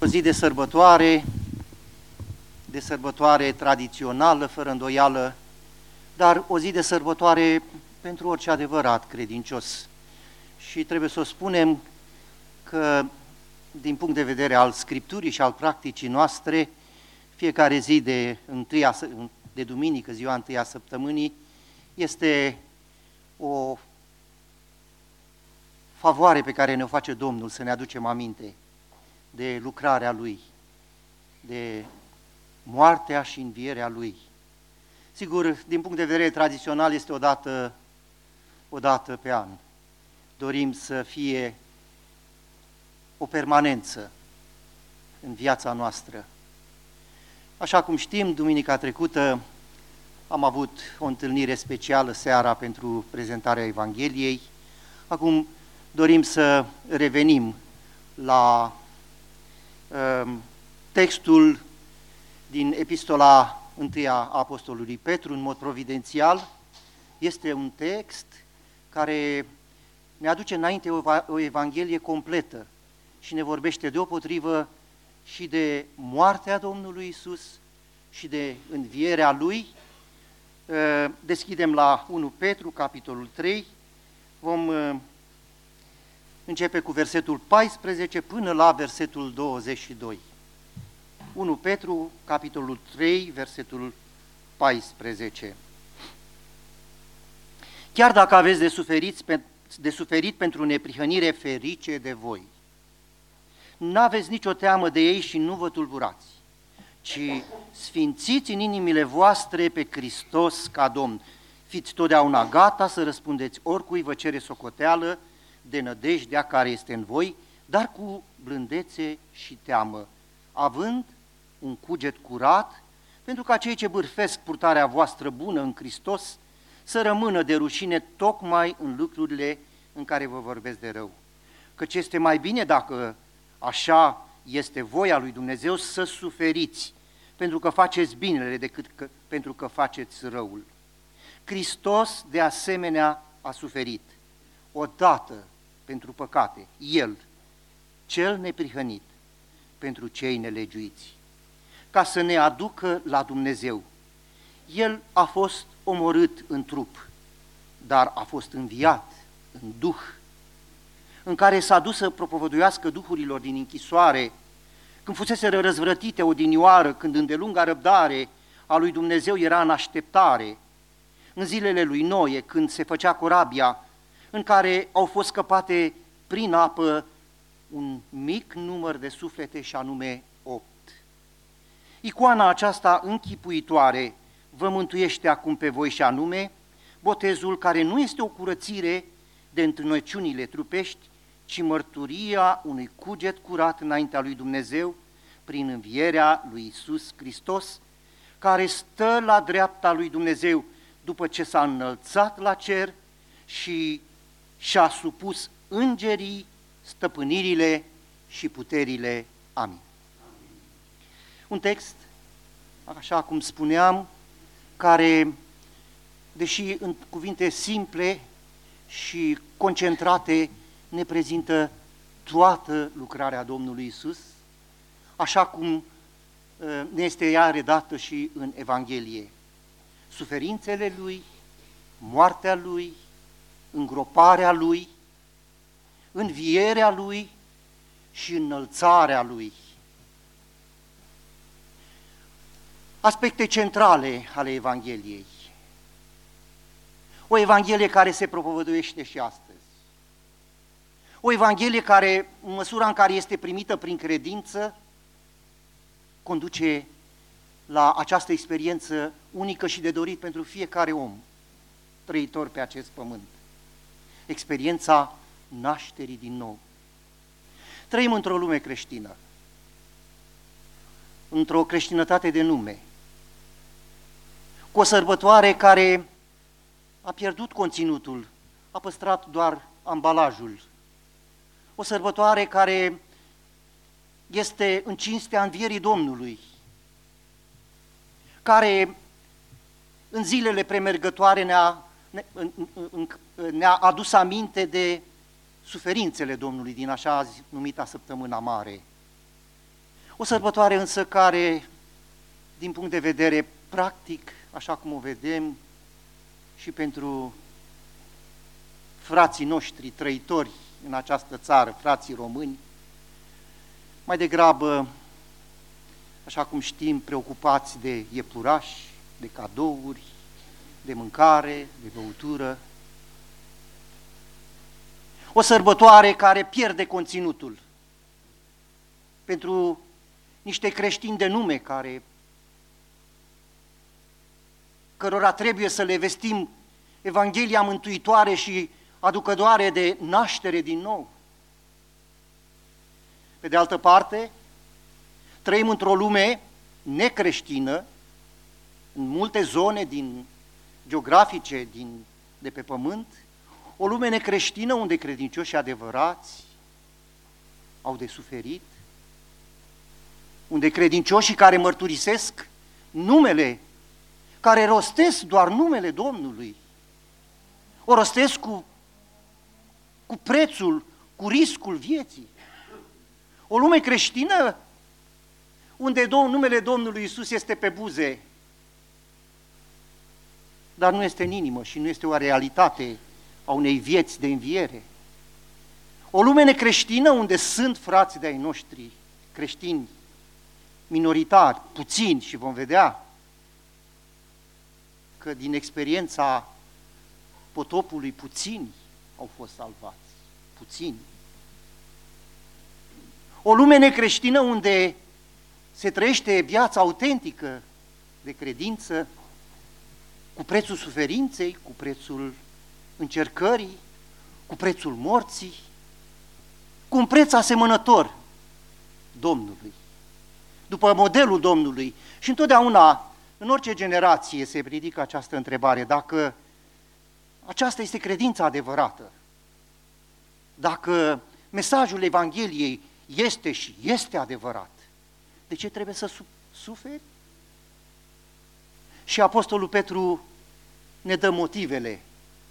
O zi de sărbătoare tradițională, fără îndoială, dar o zi de sărbătoare pentru orice adevărat credincios. Și trebuie să o spunem că, din punct de vedere al Scripturii și al practicii noastre, fiecare zi de duminică, ziua întâia săptămânii, este o favoare pe care ne-o face Domnul să ne aducem aminte de lucrarea Lui, de moartea și învierea Lui. Sigur, din punct de vedere tradițional este o dată pe an. Dorim să fie o permanență în viața noastră. Așa cum știm, duminica trecută am avut o întâlnire specială seara pentru prezentarea Evangheliei. Acum dorim să revenim la textul din epistola 1 a Apostolului Petru, în mod providențial. Este un text care ne aduce înainte o Evanghelie completă și ne vorbește deopotrivă și de moartea Domnului Iisus și de învierea Lui. Deschidem la 1 Petru, capitolul 3, vom începe cu versetul 14 până la versetul 22. 1 Petru, capitolul 3, versetul 14. Chiar dacă aveți de suferit pentru neprihănire, ferice de voi. N-aveți nicio teamă de ei și nu vă tulburați, ci sfințiți în inimile voastre pe Hristos ca Domn. Fiți totdeauna gata să răspundeți oricui vă cere socoteală de nădejdea care este în voi, dar cu blândețe și teamă, având un cuget curat, pentru ca cei ce bârfesc purtarea voastră bună în Hristos să rămână de rușine tocmai în lucrurile în care vă vorbesc de rău. Căci este mai bine, dacă așa este voia lui Dumnezeu, să suferiți pentru că faceți binele decât pentru că faceți răul. Hristos de asemenea a suferit odată pentru păcate, El, cel neprihănit, pentru cei nelegiuiți, ca să ne aducă la Dumnezeu. El a fost omorât în trup, dar a fost înviat în duh, în care s-a dus să propovăduiască duhurilor din închisoare, când fuseseră răzvrătite odinioară, când îndelunga răbdare a lui Dumnezeu era în așteptare, în zilele lui Noe, când se făcea corabia, în care au fost scăpate prin apă un mic număr de suflete, și anume 8. Icoana aceasta închipuitoare vă mântuiește acum pe voi, și anume botezul care nu este o curățire de întunăciunile trupești, ci mărturia unui cuget curat înaintea lui Dumnezeu prin învierea lui Iisus Hristos, care stă la dreapta lui Dumnezeu după ce s-a înălțat la cer și și-a supus îngerii, stăpânirile și puterile. Amin. Un text, așa cum spuneam, care, deși în cuvinte simple și concentrate, ne prezintă toată lucrarea Domnului Iisus, așa cum ne este ea redată și în Evanghelie. Suferințele Lui, moartea Lui, îngroparea Lui, învierea Lui și înălțarea Lui. Aspecte centrale ale Evangheliei. O Evanghelie care se propovăduiește și astăzi. O Evanghelie care, în măsura în care este primită prin credință, conduce la această experiență unică și de dorit pentru fiecare om trăitor pe acest pământ. Experiența nașterii din nou. Trăim într-o lume creștină, într-o creștinătate de nume, cu o sărbătoare care a pierdut conținutul, a păstrat doar ambalajul. O sărbătoare care este în cinstea învierii Domnului, care în zilele premergătoare ne-a adus aminte de suferințele Domnului din așa numita săptămâna mare. O sărbătoare însă care, din punct de vedere practic, așa cum o vedem și pentru frații noștri trăitori în această țară, frații români, mai degrabă, așa cum știm, preocupați de iepurași, de cadouri, de mâncare, de băutură. O sărbătoare care pierde conținutul pentru niște creștini de nume cărora trebuie să le vestim Evanghelia mântuitoare și aducătoare de naștere din nou. Pe de altă parte, trăim într-o lume necreștină, în multe zone geografice de pe pământ, o lume necreștină unde credincioșii adevărați au de suferit, unde credincioșii care mărturisesc numele, care rostesc doar numele Domnului, o rostesc cu prețul, cu riscul vieții. O lume creștină unde numele Domnului Iisus este pe buze, dar nu este în inimă și nu este o realitate a unei vieți de înviere. O lume necreștină unde sunt frați de-ai noștri creștini, minoritari, puțini, și vom vedea că din experiența potopului puțini au fost salvați, puțini. O lume necreștină unde se trăiește viața autentică de credință cu prețul suferinței, cu prețul încercării, cu prețul morții, cu un preț asemănător Domnului, după modelul Domnului. Și întotdeauna, în orice generație, se ridică această întrebare, dacă aceasta este credința adevărată, dacă mesajul Evangheliei este și este adevărat, de ce trebuie să suferi? Și Apostolul Petru ne dă motivele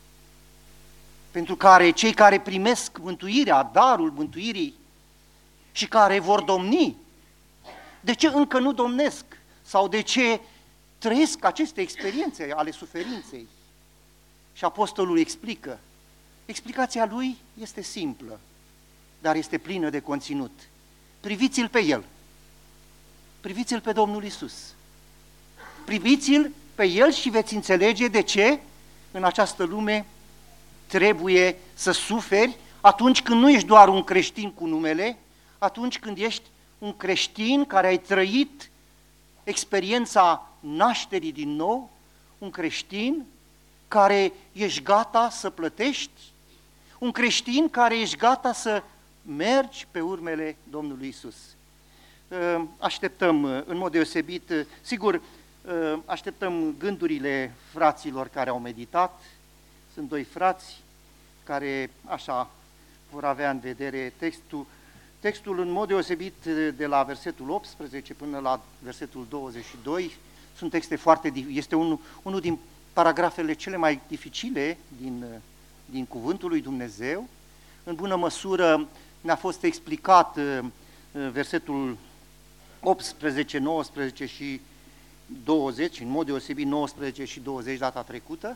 pentru care cei care primesc mântuirea, darul mântuirii și care vor domni, de ce încă nu domnesc? Sau de ce trăiesc aceste experiențe ale suferinței? Și Apostolul explică. Explicația lui este simplă, dar este plină de conținut. Priviți-l pe el. Priviți-l pe Domnul Iisus. Priviți-l pe el și veți înțelege de ce în această lume trebuie să suferi atunci când nu ești doar un creștin cu numele, atunci când ești un creștin care ai trăit experiența nașterii din nou, un creștin care ești gata să plătești, un creștin care ești gata să mergi pe urmele Domnului Iisus. Așteptăm în mod deosebit, sigur, așteptăm gândurile fraților care au meditat. Sunt doi frați care așa vor avea în vedere textul în mod deosebit de la versetul 18 până la versetul 22. Sunt texte este unul din paragrafele cele mai dificile din Cuvântul lui Dumnezeu. În bună măsură ne-a fost explicat versetul 18, 19 și 20, în mod deosebit 19 și 20 data trecută.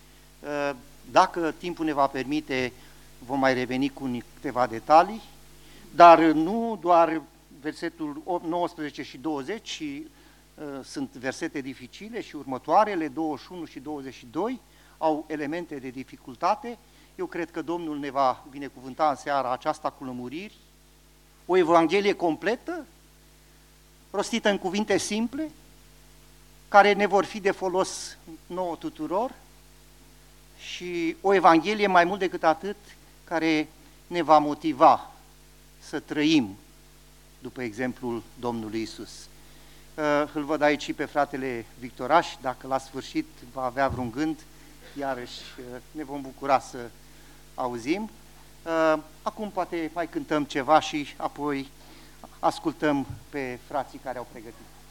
Dacă timpul ne va permite, vom mai reveni cu câteva detalii, dar nu doar versetul 19 și 20, și sunt versete dificile, și următoarele, 21 și 22, au elemente de dificultate. Eu cred că Domnul ne va binecuvânta în seara aceasta cu lămuriri, o evanghelie completă, rostită în cuvinte simple, care ne vor fi de folos nouă tuturor, și o evanghelie mai mult decât atât, care ne va motiva să trăim după exemplul Domnului Iisus. Îl văd aici și pe fratele Victoraș, dacă la sfârșit va avea vreun gând, iarăși ne vom bucura să auzim. Acum poate mai cântăm ceva și apoi ascultăm pe frații care au pregătit.